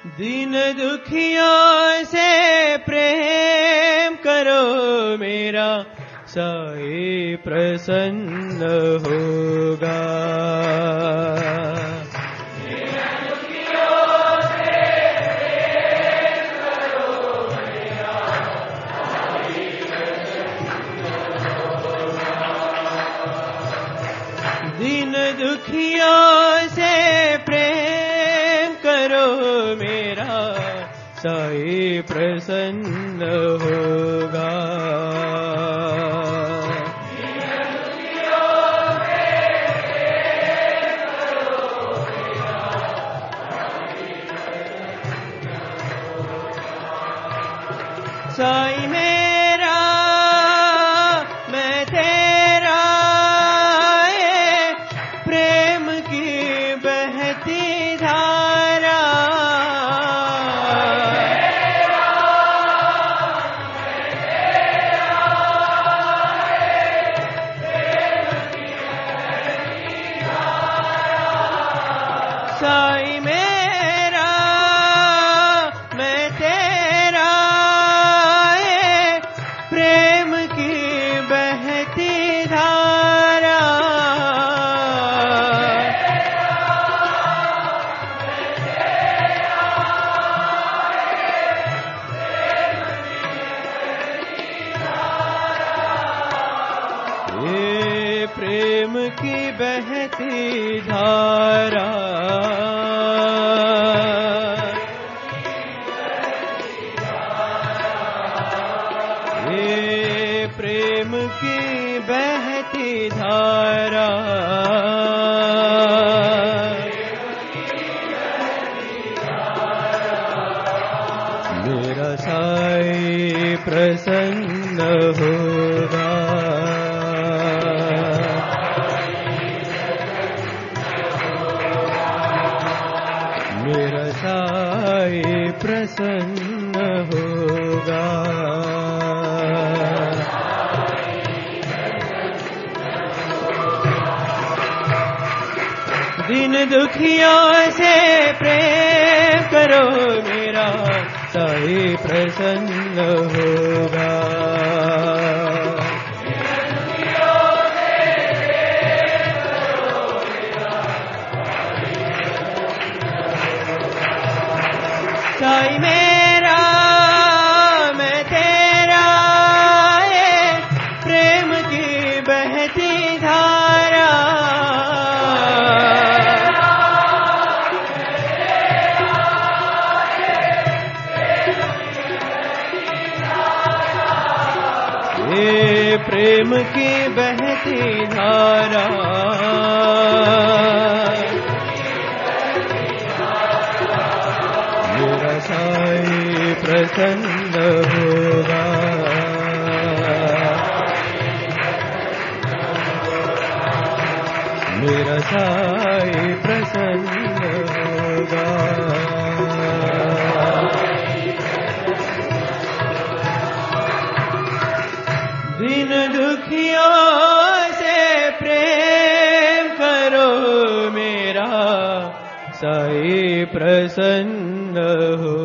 दीन दुखियों से प्रेम करो मेरा साईं प्रसन्न होगा। दीन दुखियों से प्रेम करो मेरा साईं प्रसन्न होगा। साईं मेरा मैं तेरा प्रेम की बहती धारा। साईं मेरा मैं तेरा प्रेम की बहती धारा। ये प्रेम की बहती धारा। ये प्रेम की बहती धारा। मेरा साईं प्रसन्न होगा। मेरा साईं प्रसन्न होगा। दीन दुखियों से प्रेम करो मेरा साईं प्रसन्न होगा। साईं मेरा मैं तेरा प्रेम की बहती धारा। ये प्रेम की बहती धारा। मेरा साईं प्रसन्न होगा। मेरा साईं प्रसन्न होगा। दीन दुखियों से प्रेम करो मेरा साईं प्रसन्न हो।